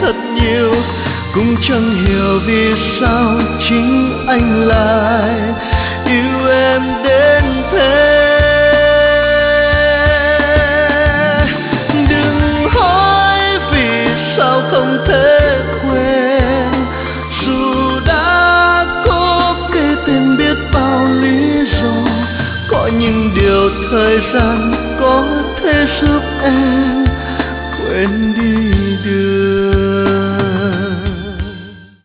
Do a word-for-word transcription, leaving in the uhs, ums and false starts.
thật nhiều, cũng chẳng hiểu vì sao chính anh lại yêu em đến thế. Đừng hỏi vì sao không thể quên, dù đã có kể tên biết bao lý do, có những điều thời gian